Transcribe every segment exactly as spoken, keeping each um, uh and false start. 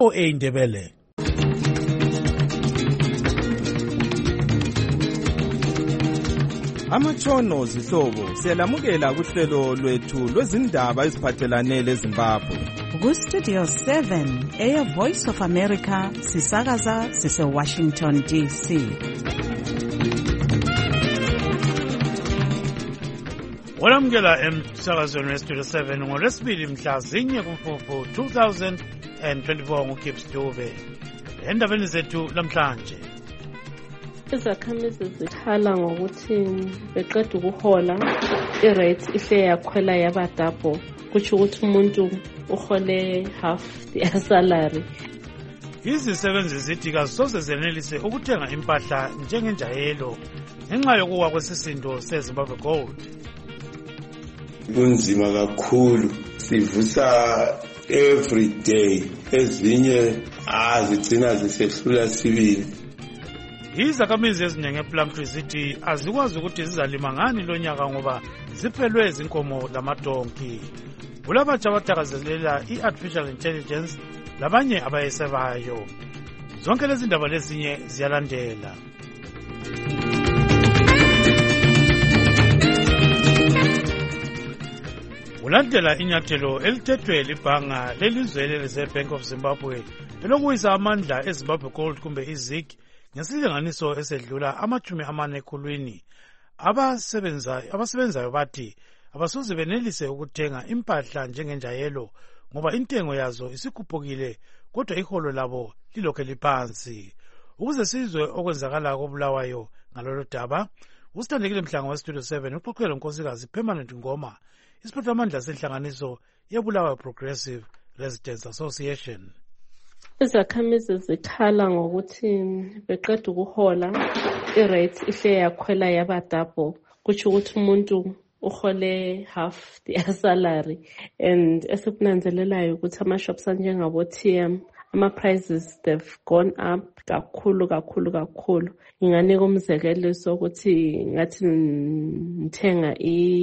O A Ndebele. Amatshono zihlobo siyalamukela kuhlelo lwethu lwezindaba eziphathelane leZimbabwe. Ku Studio seven, Air Voice of America, sisakaza sise Washington D C. Walamukela emsakazweni weStudio seven ngolwesibili mhla zinye kuMfumfu two thousand twenty-four nguKips Dube. Endabeni zethu namhlanje. Izakhamizi zikhala ngokuthi beqeda ukuhola irate ihle yakhwela yaba double, kuthi ukuthi umuntu uhole half the salary. Izisebenzi zithi kazisoze zenelise ukuthenga impahla njengenjayelo ngenxa yokuwa kwesisindo seZimbabwe Gold. Kunzima kakhulu, sivusa every day, ezinye azigcina zisehlula sibili. Izakhamizi eziningi ePlumtree zithi azikwazi ukuthi zizalima ngani lo nyaka ngoba ziphelwe izinkomo lamadonki. Kulabatsha abathakazelela i-artificial intelligence labanye abayesebayo. Zonke lezi ndaba lezinye ziyalandela. Ulandela inyathelo elithethwe libhanga lelizwe leBank of Zimbabwe elokuyisa amandla eZimbabwe Gold kumbe iZig ngesilinganiso esedlula amachumi amane ekhulwini. Abasebenzayo abasebenzayo bathi abasoze benelise ukuthenga impahla njengenjayelo ngoba intengo yazo isikhuphukile kodwa iholo labo lilokhe liphansi. Ukuze sizwe okwenzakala koBulawayo ngalolu daba, usithandekile Mhlanga weStudio seven uxoxela unkosikazi Permanent Ngoma, isiphathamandla senhlanganiso yeBulawayo Progressive Residents Association. Izakhamizi zikhala ngokuthi beqeda ukuhola irate ihle yakhwela yaba double, kuthi ukuthi umuntu uhole half the salary. And esikunanzelelayo ukuthi ama-shops anjengabo T M, ama-prices they've gone up kakhulu kakhulu kakhulu. Nginganika umzekelo sokuthi ngathi ngithenga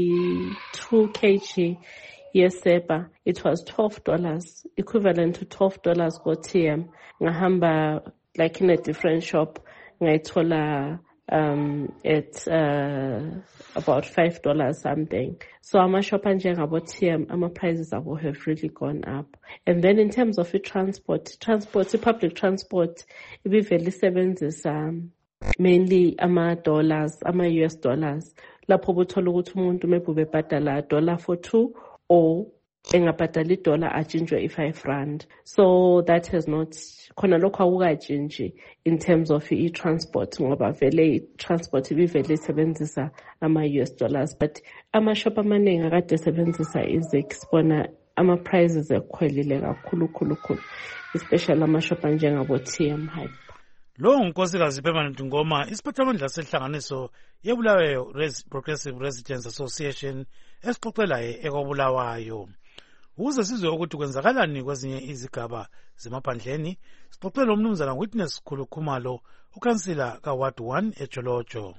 i-two kilograms yeseba, it was twelve dollars, equivalent to twelve dollars go T M. Ngahamba like in a different shop, ngayithola um at uh, about five dollars something. So ama shop njengabo T M, ama prices abo have really gone up. And then in terms of the transport, transport, the public transport, ibivele sebenzisa mainly ama dollars, ama U S dollars. Lapho buthola ukuthi umuntu maybe ubebhadala dollar for two or engabhadala idollar ajinjwe i-five rand. So that has not, khona lokho awukajinji in terms of i-transport ngoba vele i-transport ibivele isebenzisa ama-U S dollars. But ama-shop amaningi akade esebenzisa iZig, sibona ama-prices ekhwelile kakhulu khulu khulu, especially ama-shop anjengabo T M Hype. Lo ngunkosikazi Permanent Ngoma, isiphathamandla senhlanganiso yeBulawayo Progressive Residents Association esixoxelayo ekobulawayo. Ukuze sizwe ukuthi kwenzakalani kwezinye izigaba zemaphandleni, sixoxela umnumzana Witness Khulukhumalo, ukhansila kaWard one eJolojo.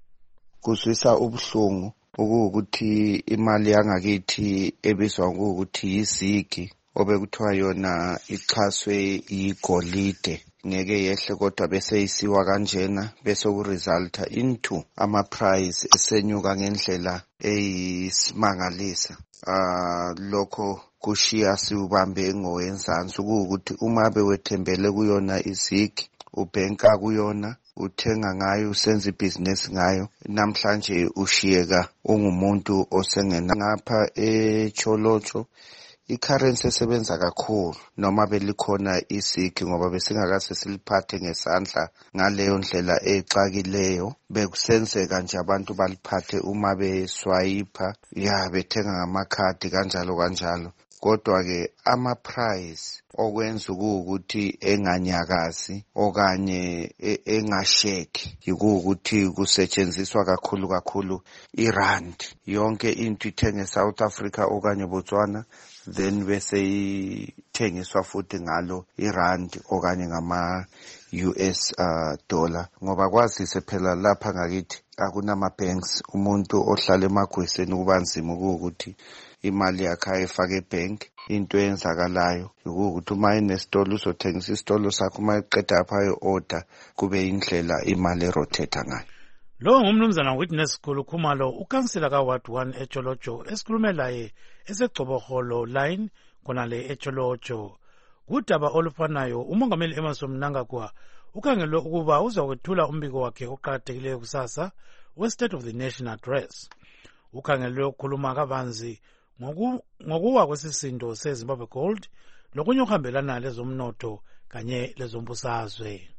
Kuzwisa ubuhlungu ukuthi imali yangakithi ebizwa ngokuthi yiZig obekuthiwa yona ixhaswe igolide ngeke yehle kodwa bese isiwa kanjena bese kuresulta into ama price esenyuka ngendlela eyisimangalisa. Ah lokho kushiya siubambe ngowenzansi ukuthi uma bewethembele kuyona iZig, ubhenka kuyona, uthenga ngayo, usenza ibusiness ngayo, namhlanje ushiyeka ungumuntu osengena ngapha eCholocho. I-currency esebenza kakhulu noma belikhona iZig ngoba besingakase siliphathe ngesandla ngaleyo ndlela exakileyo, bekusenzeka nje abantu baliphathe uma beswipe ya bethenga ngamakhadi kanjalo kanjalo. Kodwa ke ama price okwenza ukuthi enganyakazi okanye engasheki yikuthi kusetshenziswa kakhulu kakhulu irand. Yonke into ithenge South Africa okanye Botswana, then bese ithengiswa futhi ngalo irand okanye ngama U S uh, dollar ngoba kwazise phela lapha ngakithi akunama banks. Umuntu ohlala emagweseni kubanzima ukuthi imali yakhe ayifake ebank. Into eyenzakalayo ukuthi uma enesitolo uzothengisa isitolo sakhe, uma eqeda apha ayo-order kube indlela imali erotate ngayo. Lo ngumnumzana Witness Khulu Khumalo, ukansela ka-Ward one eTsholotsho, esikhulume laye esegcoboholo line khonale eTsholotsho. Kudaba olufanayo, umongameli Emmerson Mnangagwa ukhangelwe ukuba uzakwethula umbiko wakhe oqakathekileyo kusasa we-State of the Nation Address. Ukhangelwe ukukhuluma kabanzi ngokuwa kwesisindo seZimbabwe Gold lokunye okuhambelana lezomnotho kanye lezombusazwe.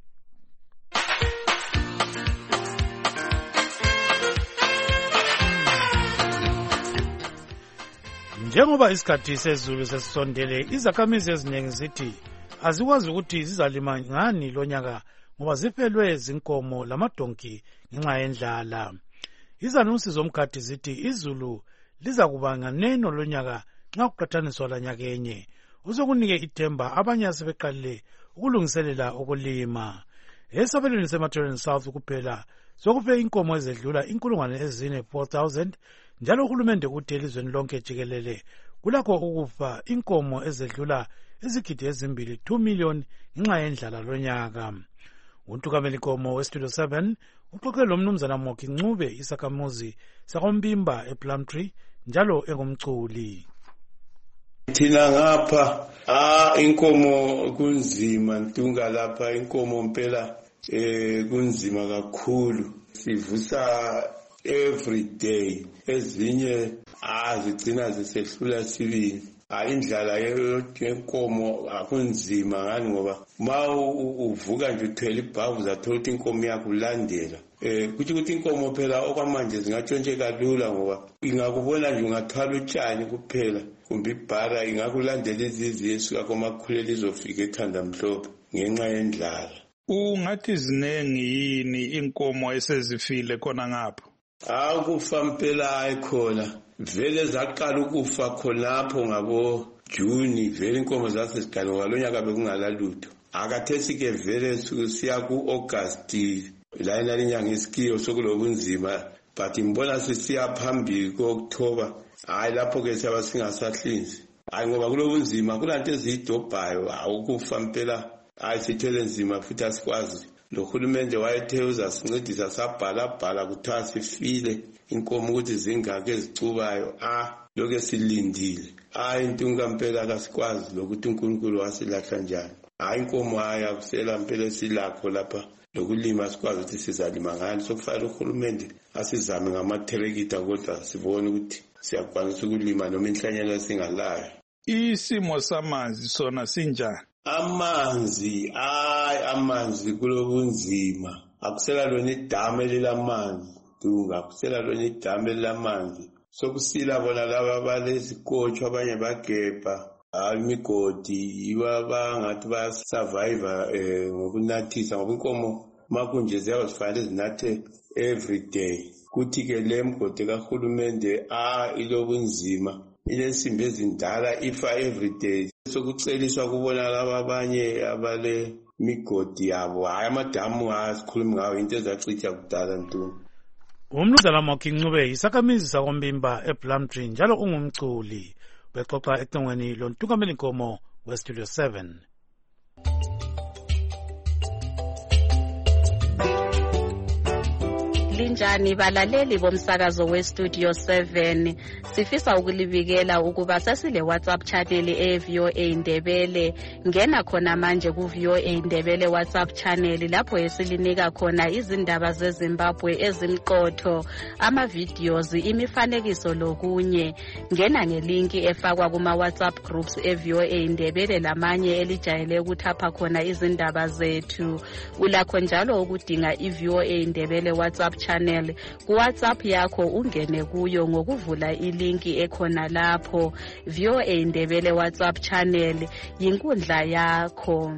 Njengoba isikhathi sezulu sesisondele, izakhamizi eziningi zithi azikwazi ukuthi zizalima ngani lonyaka ngoba zifelwe zinkomo lamadonki ngenxa yendlala. Izanunsi zomkhathi zithi izulu liza kuba nganeno lonyaka nxa kuqathaniswa lanyaka enye. Uzokunike ithemba abanye asebeqalile ukulungiselela ukulima. Esabelweni seMaterial South kuphela sokufe inkomo ezedlula inkulungwane ezine four thousand, njalo uhulumende uthi elizweni lonke jikelele kulakho ukufa inkomo ezedlula izigidi ezimbili two million ngenxa yendlala lonyaka. Untukamelinkomo weStudio seven uxoxe lo mnumzana Moki Ncube, isakhamuzi sakoMbimba ePlumtree njalo engumculi. Thina ngapha ah inkomo kunzima ntunga lapha, inkomo mpela eh kunzima kakhulu, sivusa every day, ezinye azigcina zisehlula sibili. Indlala yenkomo akunzima ngani ngoba ma uvuka nje uthwele ibhavu zathola ukuthi inkomo yakho ulandela. Eh kuthi ukuthi inkomo phela okwamanje zingatshontsheka lula ngoba ingakubona nje ungathwala utshani kuphela kumbe ibhara ingakulandela izizi esuka komakhulela izofika ekhanda mhlophe ngenxa yendlala. Ungathi zinengi yini inkomo esezifile khona ngapha? Akufa mpela ayikhona, vele zaqala ukufa khonapho ngabo June, vele inkomo zasesigalo ngalonyaka bekungalalutho. Akathethi ke vele siya ku August la ina linyanga iskiyo sokulobunzima, but imbona sisiya phambili ku October. Hayi lapho ke siyaba singasahlinzi. Hayi ngoba kulobunzima kulanto ezidobhayo, awukufa mpela. Hayi sithele nzima futhi asikwazi. Lo hulumende wayethe uzasincedisa sabhala bhala kuthiwa sifile inkomo ukuthi zingake ezicubayo. Ah lokho silindile. Hayi intunga mpela kasikwazi lokuthi uNkulunkulu wasilahla njani. Hayi inkomo haya kusela mpela silakho lapha lokulima sikwazi ukuthi sizalima ngani. Sokufanele uhulumende asizame ngamatherekita kodwa sibone ukuthi siyakwanisa ukulima noma inhlanyelo singalayo. Isimo samanzi sona sinjani? Amanzi, ay amanzi kulobunzima. Akusela lona idame lelamanzi, dunga akusela lona idame lelamanzi. Sokusila bona laba balezikotsho abanye bagebha, imigodi iba bangathi ba survive eh ngokunathisa ngoba inkomo makunje ziyazifanele zinathe every day. Kuthi ke lemgodi kahulumende ah ilobunzima. Ilensimbi ezindala ifa every day. Sokuceliswa kubona laba abanye abale migodi yabo, hayi amadamu asikhulumi ngawo into ezacitha kudala ntu. Umnumzana Moki Ncube, isakhamizi sakoMbimba ePlumtree njalo ungumculi, bexoxa ecingweni lontukamelinkomo weStudio seven. Linjani balaleli bomsakazo weStudio seven, sifisa ukulibikela ukuba sesile WhatsApp channel e-V O A Ndebele. Ngena khona manje ku-V O A Ndebele WhatsApp channel lapho esilinika khona izindaba zeZimbabwe ezimqotho, ama-videos, imifanekiso lokunye. Ngena ngelinki efakwa kuma-WhatsApp groups e-V O A Ndebele lamanye elijayele ukuthapha khona izindaba zethu. Ulakho njalo ukudinga i-V O A Ndebele WhatsApp channel ku WhatsApp yakho, ungene kuyo ngokuvula ilinki ekhona lapho. V O A Ndebele WhatsApp channel yinkundla yakho.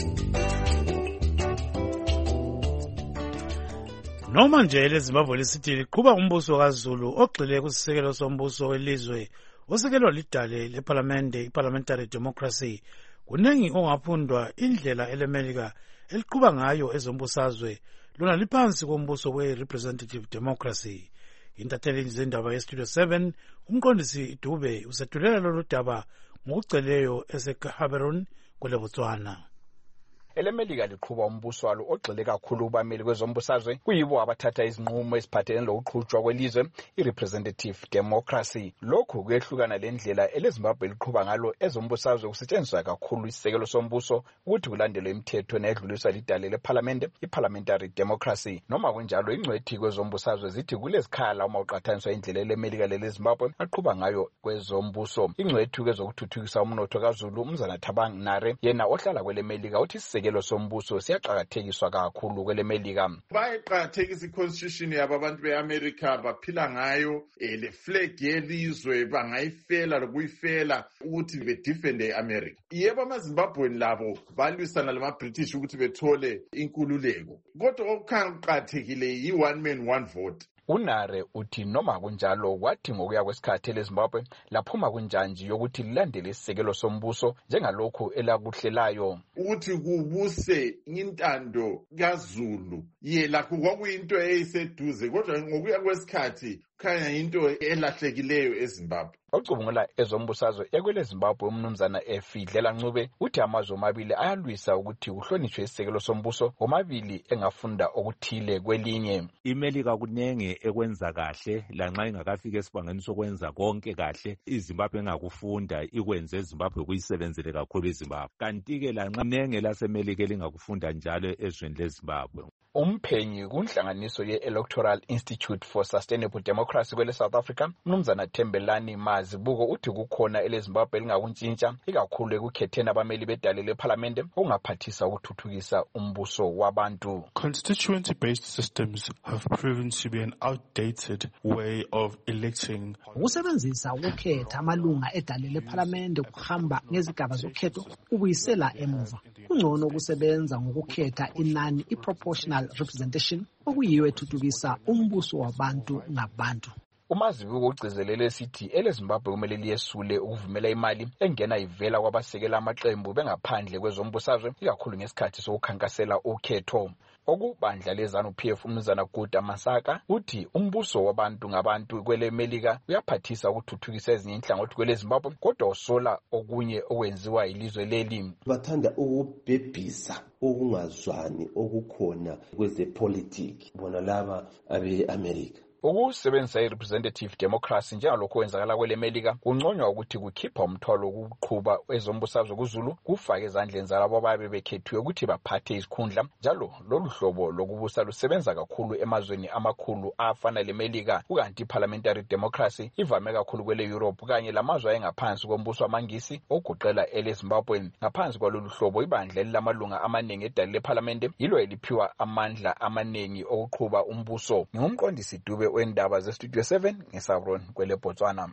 Noma nje leZimbabwe lisithi liqhuba umbuso kaZulu ogxile kusisekelo sombuso welizwe osekelwa lidale leParliamente, iParliamentary Democracy, kunengi ongafundwa indlela elemelika eliqhuba ngayo ezombusazwe lona liphansi kombuso we-Representative Democracy. intatheli zendaba yestudio seven umqondisi Dube usethulela lolu daba ngokugcweleyo eseGaborone kwele Botswana. Elemelika liqhuba umbuso walo ogxile kakhulu kubameli kwezombusazwe kuyibo abathatha izinqumo eziphathelene lokuqhutshwa kwelizwe i-representative democracy. Lokhu kuyehlukana lendlela eleZimbabwe liqhuba ngalo ezombusazwe kusetshenziswa kakhulu isisekelo sombuso ukuthi kulandelwe imithetho nedluliswa lidale leParliament i-parliamentary democracy. Noma kunjalo ingcwethi kwezombusazwe zithi kulezikhala uma uqhathaniswa indlela elemelika leleZimbabwe aqhuba ngayo kwezombuso. Ingcwethi kwezokuthuthukisa umnotho kaZulu uMzana Thabang Nare yena ohlala kwelemelika uthi isekelo sombuso siyaqhakathekiswa kakhulu kwelemelika. Bayiqhakathekisa iconstitution yabantu beAmerica baphila ngayo le flag yelizwe bangayifela lokuyifela ukuthi bedefende iAmerica. Yebo amaZimbabwean labo balwisana lama British ukuthi bethole inkululeko. Kodwa okuqhakathekile yi one man one vote. Unare uthi noma kunjalo kwathi ngokuya kwesikhathi eleZimbabwe laphuma kunjanji yokuthi lilandele isisekelo sombuso njengalokho elakuhlelayo ukuthi kubuse intando kaZulu yela kwakuyinto eyiseduze kodwa ngokuya kwesikhathi khanya into elahlekileyo eZimbabwe. Ocubungula ezombusazwe ekwele Zimbabwe umnumzana Efidlela Ncube uthi amazwe amabili ayalwisa ukuthi kuhlonishwe isisekelo sombuso omabili engafunda okuthile kwelinye. Imelika kunenge ekwenza kahle lanxa ingakafika esibangeni sokwenza konke kahle iZimbabwe engakufunda ikwenze eZimbabwe kuyisebenzele kakhulu iZimbabwe. Kanti ke lanxa kunenge lasemelika elingakufunda njalo ezweni leZimbabwe. Umphenyi kunhlanganiso ye-Electoral Institute for Sustainable Democracy kwele South Africa umnumzana Thembelani Mazibuko uthi kukhona eleZimbabwe elingakuntshintsha ikakhulu ekukhetheni abameli bedale leParliament okungaphathisa ukuthuthukisa umbuso wabantu. Constituency-based systems have proven to be an outdated way of electing. Ukusebenzisa ukukhetha amalunga edale leParliament kuhamba ngezigaba zokhetho ubuyisela emuva. Kungcono ukusebenza ngokukhetha inani i-proportional representation okuyiyo ethuthukisa umbuso wabantu ngabantu. Umazibuko ugcizelele sithi eleZimbabwe kumele liyesule ukuvumela imali engena ivela kwabasekela amaqembu bengaphandle kwezombusazwe ikakhulu ngesikhathi sokukhankasela ukhetho. Okubandla lezanu P F umnumzana Guta Masaka uthi umbuso wabantu ngabantu kwele Melika uyaphathisa ukuthuthukisa ezinye inhlangothi kwele Zimbabwe kodwa usola okunye okwenziwa ilizwe leli. Bathanda ukubhebhisa ukungazwani okukhona kwezepolitiki bona laba abe-America. Ukusebenzisa i-representative democracy njengalokho kwenzakala kwele Melika kunconywa ukuthi kukhipha umthwalo wokuqhuba ezombusazwe kuZulu kufake ezandleni zalabo ababe bekhethiwe ukuthi baphathe izikhundla njalo lolu hlobo lokubusa lusebenza kakhulu emazweni amakhulu afana leMelika ukanti parliamentary democracy ivame kakhulu kwele Europe kanye lamazwe ayengaphansi kombuso wamangisi okugoqela eleZimbabwe. Ngaphansi kwalolu hlobo ibandla elilamalunga amaningi edale leParliament yilo eliphiwa amandla amaningi okuqhuba umbuso. Ngumqondisi Dube wendaba zestudio seven ngeSabrone kwele Botswana.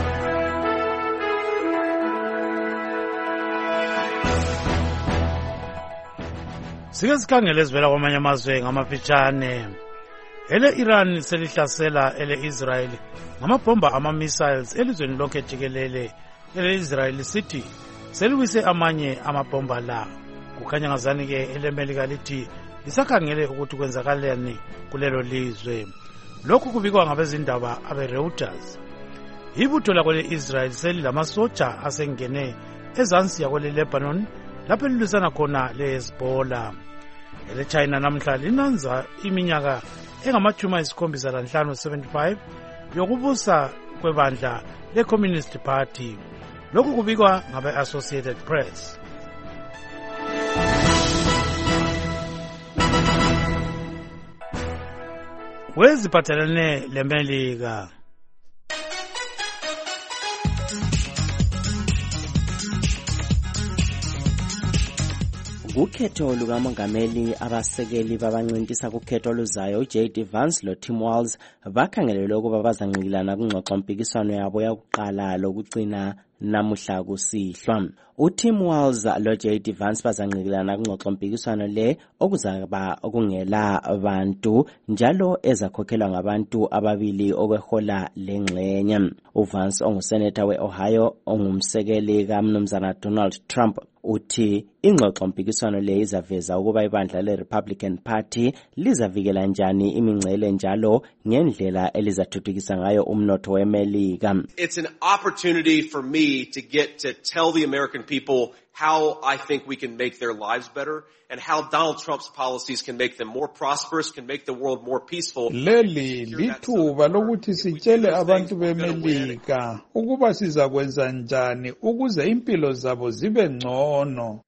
Sike sikhangele ezivela kwamanye amazwe ngamafitshane. Ele Iran selihlasela ele Israel ngamabhomba ama missiles elizweni lonke jikelele. Ele Israel City seliwise amanye amabhomba la. Kukhanya ngazani ke ele Melika lithi lisakhangele ukuthi kwenzakaleni kulelo lizwe. Lokhu kubikwa ngabezindaba abe-Reuters. Ibutho lakwele Israel selilamasoja asengene ezansi yakwele Lebanon lapho lilwisana khona leHezbollah. Ele China namhla linanza iminyaka engamachumi ayisikhombisa lanhlanu seventy-five yokubusa kwebandla le-Communist Party. Lokhu kubikwa ngabe-Associated Press. Weziphathelene leMelika. Ukhetho lukamongameli abasekeli babancintisa kukhetho oluzayo uJ D Vance loTim Walz bakhangelelwe ukuba bazangqikilana kungxoxo mpikiswano yabo yokuqala lokugcina namuhla kusihlwa. uTim Walz loJ D Vance bazanqikelana kungxoxo mpikiswano le okuzaba okungela abantu njalo ezakhokhelwa ngabantu ababili okwehola lengxenye. uVance onguseneta weOhio ongumsekeli kaMnumzana Donald Trump uthi ingxoxo mpikiswano le izaveza ukuba ibandla leRepublican Party lizavikela njani imingcele njalo ngendlela elizathuthukisa ngayo umnotho weMelika. It's an opportunity for me to get to tell the American people how I think we can make their lives better and how Donald Trump's policies can make them more prosperous, can make the world more peaceful. Leli lithuba lokuthi sitshele abantu beMelika ukuba sizakwenza njani ukuze impilo zabo zibe ngcono,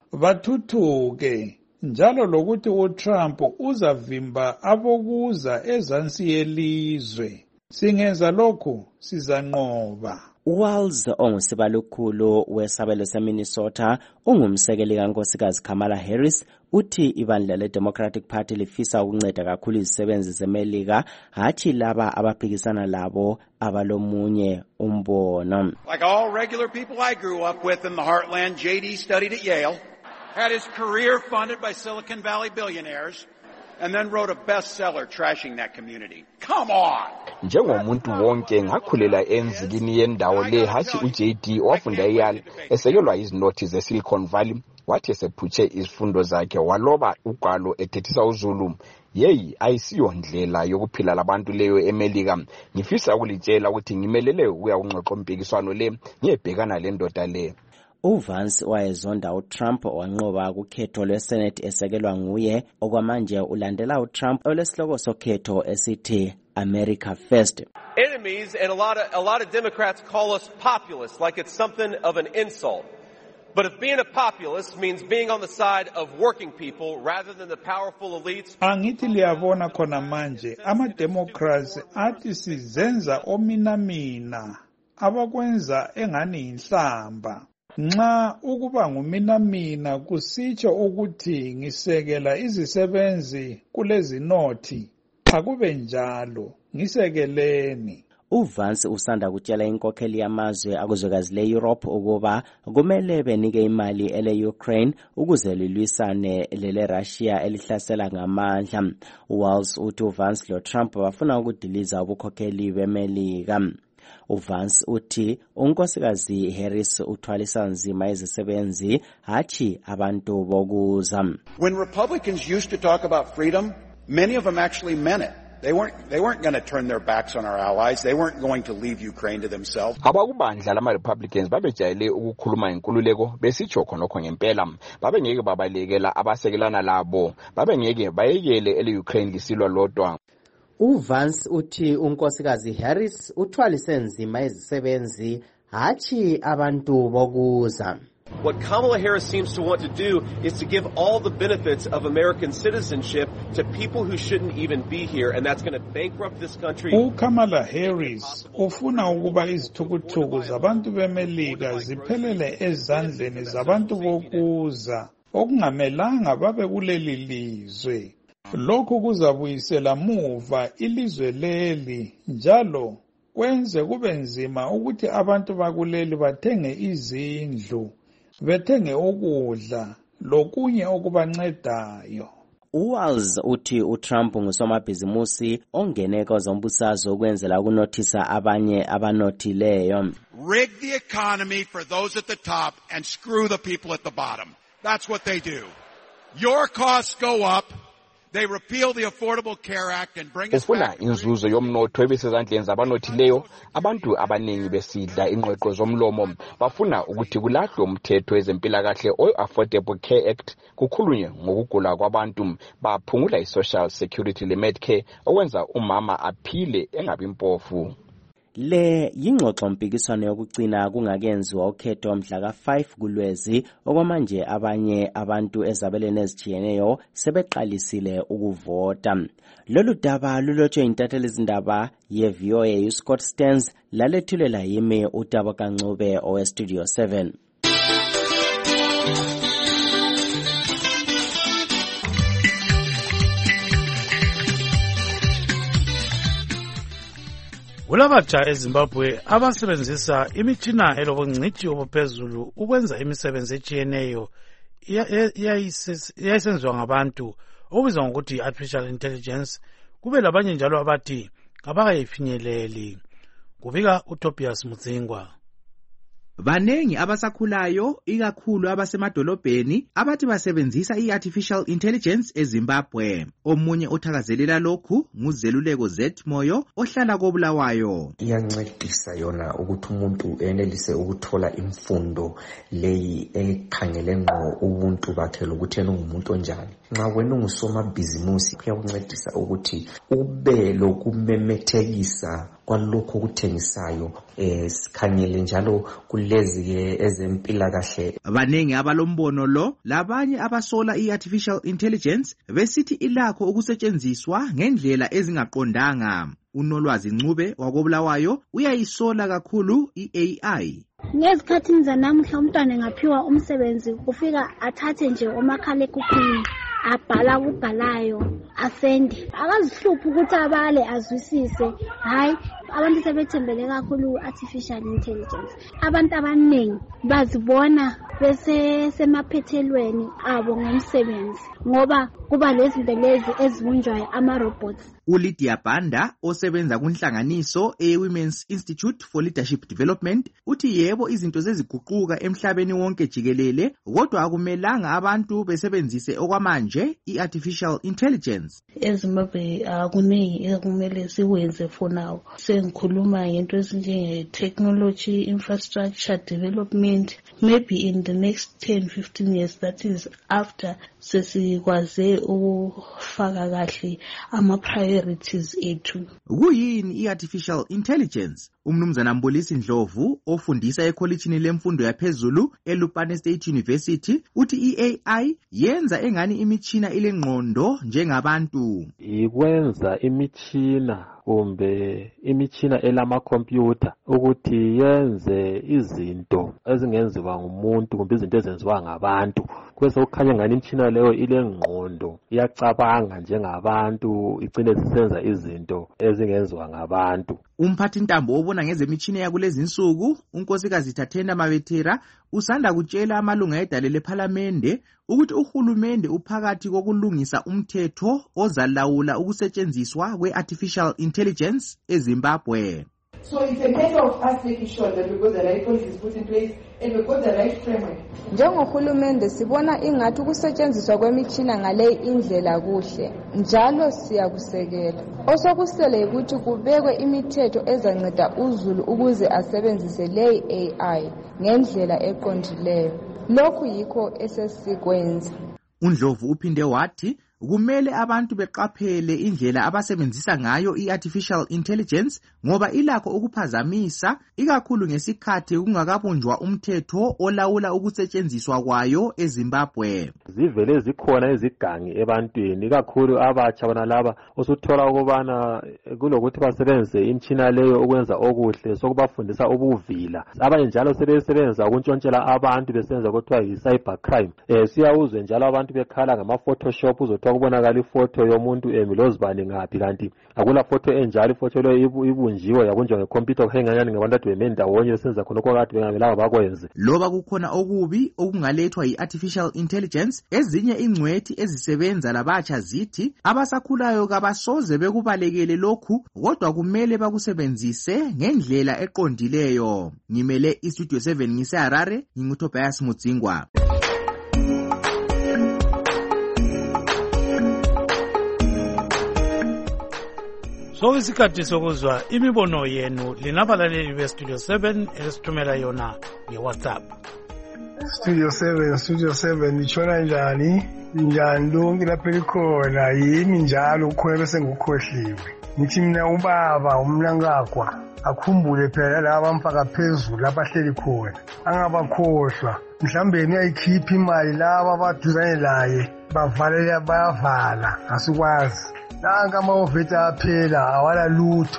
bathuthuke, njalo lokuthi uTrump uzavimba abokuza ezansi yelizwe. Singenza lokhu sizanqoba. uWalz ongusibalukhulu wesabelo seMinnesota ungumsekeli kaNkosikazi Kamala Harris uthi ibandla leDemocratic Party lifisa ukunceda kakhulu izisebenzi zeMelika hathi laba abaphikisana labo abalomunye umbono. Like all regular people I grew up with in the heartland, J D studied at Yale, had his career funded by Silicon Valley billionaires, and then wrote a bestseller trashing that community. Come on! Njengomuntu wonke ngakhulela enzikini yendawo le hathi uJ D wafunda eYale esekelwa izinothi zeSilicon Valley wathi esephutshe izifundo zakhe waloba ugwalo ethethisa uZulu. Yeyi ayisiyo ndlela yokuphila labantu leyo eMelika. Ngifisa ukulitshela ukuthi ngimelele ukuya kungxoxo mpikiswano le ngiyebhekana le ndoda le. uVance wayezonda uTrump wanqoba kukhetho lweSenate esekelwa nguye okwamanje ulandela uTrump olesihloko sokhetho esithi America First. Enemies and a lot of a lot of Democrats call us populists like it's something of an insult. But if being a populist means being on the side of working people rather than the powerful elites. Angithi liyabona khona manje ama-Democrats athi sizenza ominamina abakwenza engani inhlamba. Nxa ukuba nguminamina kusitsho ukuthi ngisekela izisebenzi kulezi nothi akube njalo ngisekeleni. uVance usanda kutshela inkokheli yamazwe akuzwekazi leEurope ukuba kumele benike imali ele-Ukraine ukuze lilwisane lele-Russia elihlasela ngamandla. uWalz uthi uVance loTrump bafuna ukudiliza ubukhokheli beMelika. uVance uthi unkosikazi Harris uthwalisa nzima izisebenzi hathi abantu bokuza. When Republicans used to talk about freedom, many of them actually meant it. They weren't they weren't going to turn their backs on our allies. They weren't going to leave Ukraine to themselves. Abakubandla lama Republicans babejayele ukukhuluma inkululeko besitsho khonokho ngempela. Babengeke babalekela abasekelana labo. Babengeke bayekele ele Ukraine lisilwa lodwa. uVance uthi unkosikazi Harris uthwalise nzima izisebenzi hathi abantu bokuza. What Kamala Harris seems to want to do is to give all the benefits of American citizenship to people who shouldn't even be here, and that's going to bankrupt this country. uKamala Harris ufuna ukuba izithukuthuku zabantu beMelika ziphelele ezandleni zabantu bokuza okungamelanga babe kuleli lizwe. Lokhu kuzabuyisela muva ilizwe leli njalo kwenze kube nzima ukuthi abantu bakuleli bathenge izindlu, bethenge ukudla lokunye okubancedayo. uWalz uthi uTrump ngusomabhizimusi ongene kwezombusazwe ukwenzela ukunothisa abanye abanothileyo. Rig the economy for those at the top and screw the people at the bottom. That's what they do. Your costs go up. They repeal the Affordable Care Act and bring us ufuna back. inzuzo yomnotho ebesezandleni zabanothileyo. Abantu abaningi besidla ingqeqo zomlomo bafuna ukuthi kulahlwe umthetho wezempilakahle o-Affordable Care Act kukhulunywe ngokugula kwabantu baphungula i-Social Security le-Medicare okwenza umama aphile engabi impofu. Le yingxoxo mpikiswano yokugcina kungakenziwa ukhetho mhla ka five kuLwezi okwamanje abanye abantu ezabeleni ezitshiyeneyo sebeqalisile ukuvota. Lolu daba lulotshwe intatheli izindaba ye-V O A uScott Stearns lalethulela yimi uTabo Kancube oweStudio seven. Kulabatsha eZimbabwe abasebenzisa imitshina elobungcitshi obuphezulu ukwenza imisebenzi etshiyeneyo iyayisenziwa ngabantu okubizwa ngokuthi artificial intelligence. Kube labanye njalo abathi abakayifinyeleli. Kubika uTobias Mudzingwa. Banengi abasakhulayo ikakhulu abasemadolobheni abathi basebenzisa i-artificial intelligence eZimbabwe. Omunye othakazelela lokhu nguZeluleko Z Moyo ohlala koBulawayo. Iyancedisa yona ukuthi umuntu enelise ukuthola imfundo leyi ekhangele ngqo ubuntu bakhe lokuthi yena ungumuntu onjani. Nxa wena ungusomabhizimusi kuyakuncedisa ukuthi ube lokumemethekisa kwalokho okuthengisayo eh sikhangele njalo kulezi ke ezempilakahle. Banengi abalombono lo labanye abasola i-artificial intelligence besithi ilakho ukusetshenziswa ngendlela ezingaqondanga. Unolwazi Ncube wakoBulawayo uyayisola kakhulu i-A I. Ngezikhathini zanamuhla umntwana engaphiwa umsebenzi kufika athathe nje umakhalekhukhwini abhala kubhalayo asende, akazihluphi ukuthi abale azwisise. Hayi, abantu sebethembele kakhulu artificial intelligence. Abantu abaningi bazibona bese semaphethelweni abo ngomsebenzi ngoba kuba lezinto lezi ezibunjwayo ama-robots. uLydia Banda osebenza kunhlanganiso e-Women's Institute for Leadership Development uthi yebo izinto seziguquka emhlabeni wonke jikelele kodwa akumelanga abantu besebenzise okwamanje i-artificial intelligence. eZimbabwe akuningi ekumele sikwenze for now. Sengikhuluma ngento ezinjenge-technology infrastructure development. Maybe in the next ten to fifteen years, that is after sesikwaze ukufaka kahle ama-priorities ethu. Kuyini i-artificial intelligence? Umnumzana Mbulisi Ndlovu ofundisa ekholejini lemfundo yaphezulu eLupane State University uthi i-A I yenza engani imitshina ilengqondo njengabantu. Ikwenza imitshina kumbe imitshina elamakhompyutha ukuthi yenze izinto ezingenziwa ngumuntu kumbe izinto ezenziwa ngabantu. Kwese kukhanya ngani imitshina leyo ilengqondo, iyacabanga njengabantu, igcine zisenza izinto ezingenziwa ngabantu. Umphathi ntambo obona ngezemitshina yakulezi insuku unkosikazi Thathenda Mabethera usanda kutshela amalunga edale lePhalamende ukuthi uhulumende uphakathi kokulungisa umthetho ozalawula ukusetshenziswa kwe-artificial intelligence eZimbabwe. So it's a matter of us making sure that we've got the right policies put in place and we've got the right framework. Njengohulumende sibona ingathi ukusetshenziswa kwemitshina ngale indlela kuhle njalo siyakusekela. Osokusele ukuthi kubekwe imithetho ezanceda uzulu ukuze asebenzise le A I ngendlela eqondileyo. Lokhu yikho esesikwenza. uNdlovu uphinde wathi kumele abantu beqaphele indlela abasebenzisa ngayo i-artificial intelligence ngoba ilakho ukuphazamisa ikakhulu ngesikhathi kungakabunjwa umthetho olawula ukusetshenziswa kwayo eZimbabwe. Zivele zikhona izigangi ebantwini ikakhulu abatsha bona laba osuthola ukubana kulokuthi basebenzise imitshina leyo ukwenza okuhle sokubafundisa ubuvila. Abanye njalo sebesebenza ukuntshontshela abantu besenza kuthiwa yi-cyber crime. Eh siyawuzwe njalo abantu bekhala ngama-photoshop uzothola kubonakala ifoto yomuntu emilozibani ngaphi kanti akula foto enjalo. Ifoto leyo ibunjiwe yabunjwa ngecomputer kuhenganyani ngabantu ade beme ndawonye besenza khona okade bengamelanga bakwenze. Loba kukhona okubi okungalethwa yi-artificial intelligence, ezinye ingcwethi ezisebenza labatsha zithi abasakhulayo kabasoze bekubalekele lokhu kodwa kumele bakusebenzise ngendlela eqondileyo. Ngimele iStudio seven ngiseHarare, nginguTobias Mudzingwa. So isikhathi sokuzwa imibono yenu linabalaleli beStudio seven esithumela yona ngeWhatsApp. Studio seven, Studio seven itshona njani? Njani lonke lapha likhona yimi njalo ukhona bese ngukhohliwe. Ngithi mina ubaba umnankagwa akhumbule phela laba amfaka phezulu abahleli khona. Angabakhohlwa. Mhlambe niyayikhipha imali laba abaduzane laye bavalele bayavala asikwazi. Nanga amaveta aphela awala lutho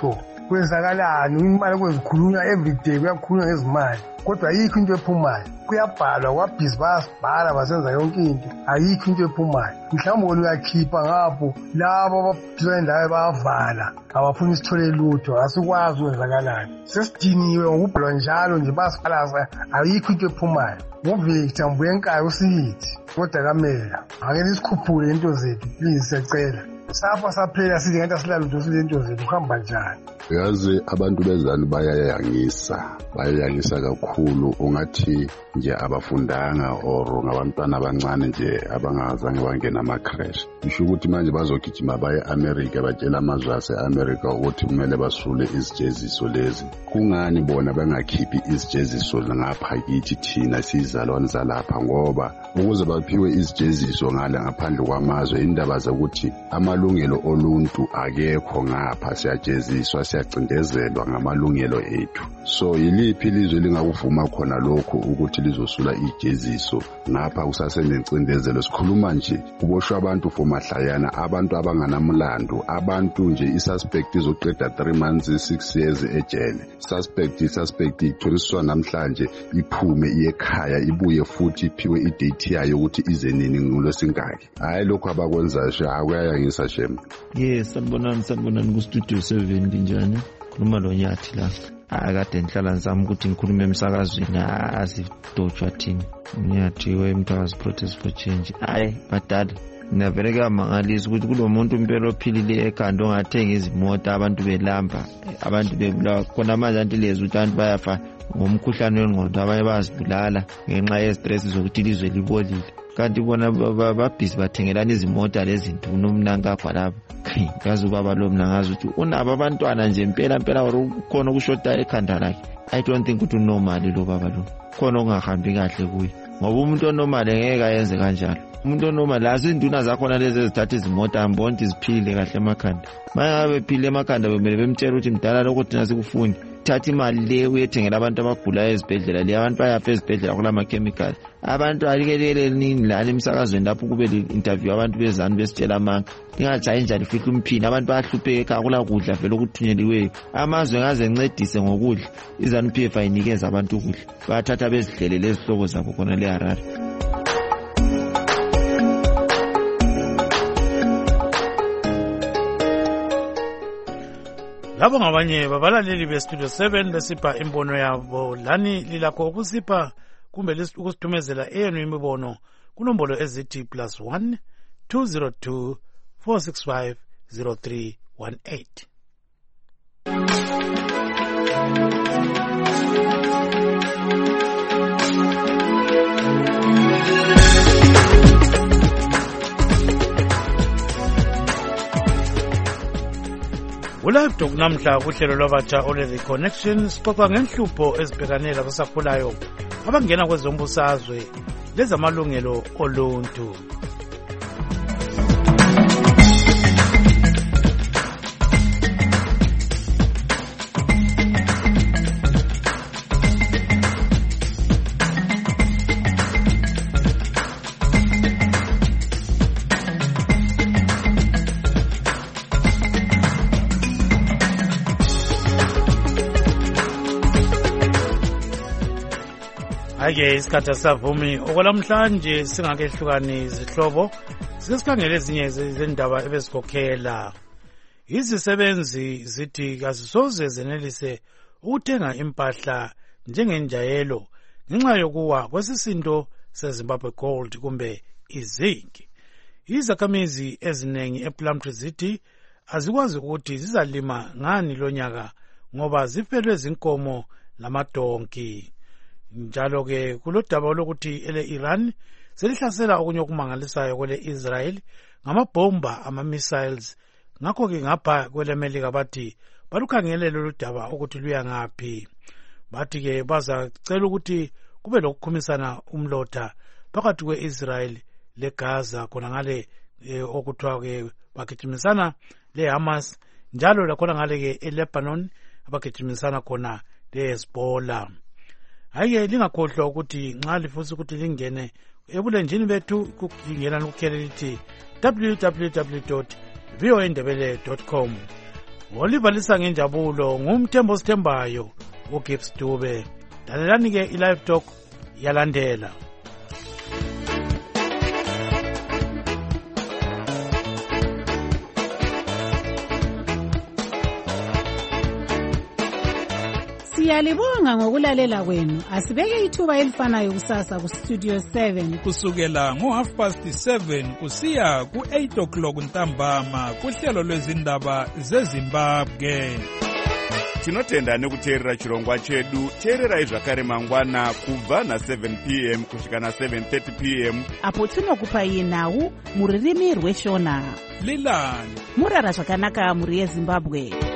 kwenzakalani imali kwezikhulunywa everyday kuyakhulunywa ngezimali kodwa ayikho into ephumayo kuyabhalwa kwabhizi bayasibhala basenza yonke into ayikho into ephumayo mhlawumbe kona uyakhipha ngapho labo abadibane ndayo bayavala abafuni sithole lutho asikwazi ukwenzakalani sesidiniwe ngokubhalwa njalo nje basibhala ayikho into ephumayo nguvictor mbuyenkayo usiyithi kodwa kamela angeke isikhuphule into zethu please siyacela sapha saphela sithi ngathi asilalutho silento zethu kuhamba njani yazi abantu bezani bayayangisa bayayangisa kakhulu ungathi nje abafundanga or ngabantwana abancane nje abangazange bangena ama-crash bisho ukuthi manje bazogijima baye America batshela amazwe ase-America ukuthi kumele basule izijeziso lezi kungani bona bangakhiphi izijeziso ngapha kithi thina sizalwane zalapha ngoba ukuze baphiwe izijeziso ngale ngaphandle kwamazwe indaba zokuthi amalungelo oluntu akekho ngapha siyajeziswa siyacindezelwa ngamalungelo ethu so yiliphi ilizwe lingakuvuma khona lokho ukuthi lizosula ijeziso ngapha kusasenencindezelo sikhuluma nje kuboshwa abantu for mahlayana abantu abanganamlando abantu nje isuspect izoqeda three months six years ejele suspect suspect itholiswa namhlanje iphume iyekhaya ibuye futhi iphiwe idate yayo ukuthi ize nini ngolosingaki hayi lokho abakwenza sha akuyayangisa shem yes sanibonani sanibonani ku studio seven njani khuluma lo Nyathi la akade ngihlala nzama ukuthi ngikhulume emsakazweni asidotshwa thina Nyathi wemthakazi protest for change hayi badala ngavele kamangalisa ukuthi kulomuntu impela ophilile ekhanda ongathenga izimota abantu belamba abantu bebulawa khona manje anti lezi ukuthi abantu bayafa ngomkhuhlane wengqondo abanye bazibulala ngenxa yestress zokuthi ilizwe libolile kanti bona babhizi bathengelana izimota lezinto unomnankagwa lapha yazi ubaba lo mina ngazi ukuthi unabo abantwana nje impela impela khona ukushoda ekhanda lakhe I don't think ukuthi unormal lo baba lo khona okungahambi kahle kuye ngoba umuntu onormal ngeke ayenze kanjalo umuntu onormal azinduna zakhona lezi ezithatha izimota ambonti ziphile kahle emakhanda maye bephile emakhanda bemele bemtshela ukuthi mdala lokho thina sikufundi thatha imali le uyethengela abantu abagula ezibhedlela le abantu bayafa ezibhedlela kulama chemicals abantu alikelele nini la emsakazweni lapho kube le interview abantu bezani besitshela amanga lingajayi njani fihla umphini abantu bayahlupheka akula kudla vele ukuthunyeliweyo amazwe ngaze ncedise ngokudla izanu P F ayinikeza abantu ukudla bayathatha bezidlelele ezihloko zabo khona le Harare labo ngabanye babalaleli bestudio seven besipha imbono yabo lani lilakho ukusipha kumbe ukusithumezela eyenu imibono kunombolo ezithi plus one two zero two four six five zero three one eight. Ulive Talk namhla kuhlelo lwabatsha ole The Connection sixoxa ngenhlupho ezibhekane labasakhulayo abangena kwezombusazwe lezamalungelo oluntu. Ake isikhathi savumi okwalamhlanje singakehlukani izihlobo sesikhangele ezinye izindaba ebezikhokhela. Izisebenzi zithi kazisoze zenelise ukuthenga impahla njengenjayelo ngenxa yokuwa kwesisindo seZimbabwe Gold kumbe izinc. Izakhamizi eziningi ePlumtree zithi azikwazi ukuthi zizalima ngani lonyaka ngoba zifelwe zinkomo lamadonki. Njalo ke kulodaba lokuthi ele Iran selihlasela okunye okumangalisayo kwele Israel ngamabomba ama missiles ngakho ke ngapha kwele America bathi balukhangele lolu daba ukuthi luya ngaphi bathi ke bazacela ukuthi kube lokukhumisana umlotha phakathi kweIsrael leGaza khona ngale e, okuthiwa ke bagijimisana leHamas njalo lakhona ngale ke eLebanon abagijimisana khona leHezbollah. Hayi lingakhohlwa ukuthi nxa lifusa ukuthi lingene ebulenjini bethu kungena ukukhetha lithi w w w dot v o a ndebele dot com Olibalisa ngenjabulo ngumthembo sithembayo uGibbs Dube. Dalelani ke i-live talk yalandela. Siyalibonga ngokulalela kwenu. Asibeke ithuba elifanayo kusasa ku Studio seven kusukela ngo half past seven kusiya ku eight o'clock ntambama kuhlelo lwezindaba zeZimbabwe. Tinotenda nekuteerera chirongwa chedu. Teererai zvakare mangwana kubva na seven p m kusvika na seven thirty p m apo tinokupai nhau muririmi rweshona. Lilani murara zvakanaka muri yeZimbabwe.